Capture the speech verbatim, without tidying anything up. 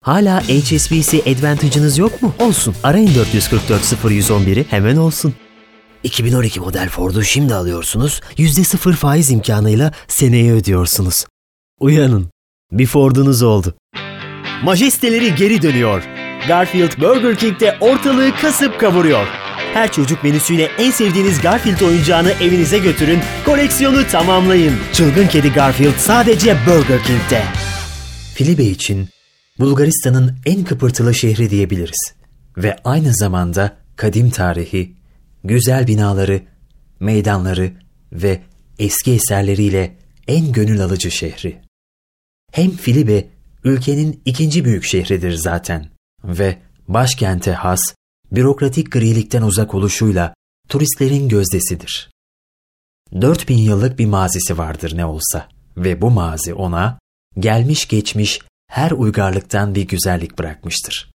Hala H S B C Advantage'ınız yok mu? Olsun. Arayın dört yüz kırk dört sıfır yüz on bir'i hemen olsun. iki bin on iki model Ford'u şimdi alıyorsunuz, yüzde sıfır faiz imkanıyla seneye ödüyorsunuz. Uyanın, bir Ford'unuz oldu. Majesteleri geri dönüyor. Garfield Burger King'de ortalığı kasıp kavuruyor. Her çocuk menüsüyle en sevdiğiniz Garfield oyuncağını evinize götürün, koleksiyonu tamamlayın. Çılgın Kedi Garfield sadece Burger King'de. Filibe için Bulgaristan'ın en kıpırtılı şehri diyebiliriz. Ve aynı zamanda kadim tarihi, güzel binaları, meydanları ve eski eserleriyle en gönül alıcı şehri. Hem Filibe, ülkenin ikinci büyük şehridir zaten ve başkente has, bürokratik grilikten uzak oluşuyla turistlerin gözdesidir. dört bin yıllık bir mazisi vardır ne olsa ve bu mazi ona gelmiş geçmiş her uygarlıktan bir güzellik bırakmıştır.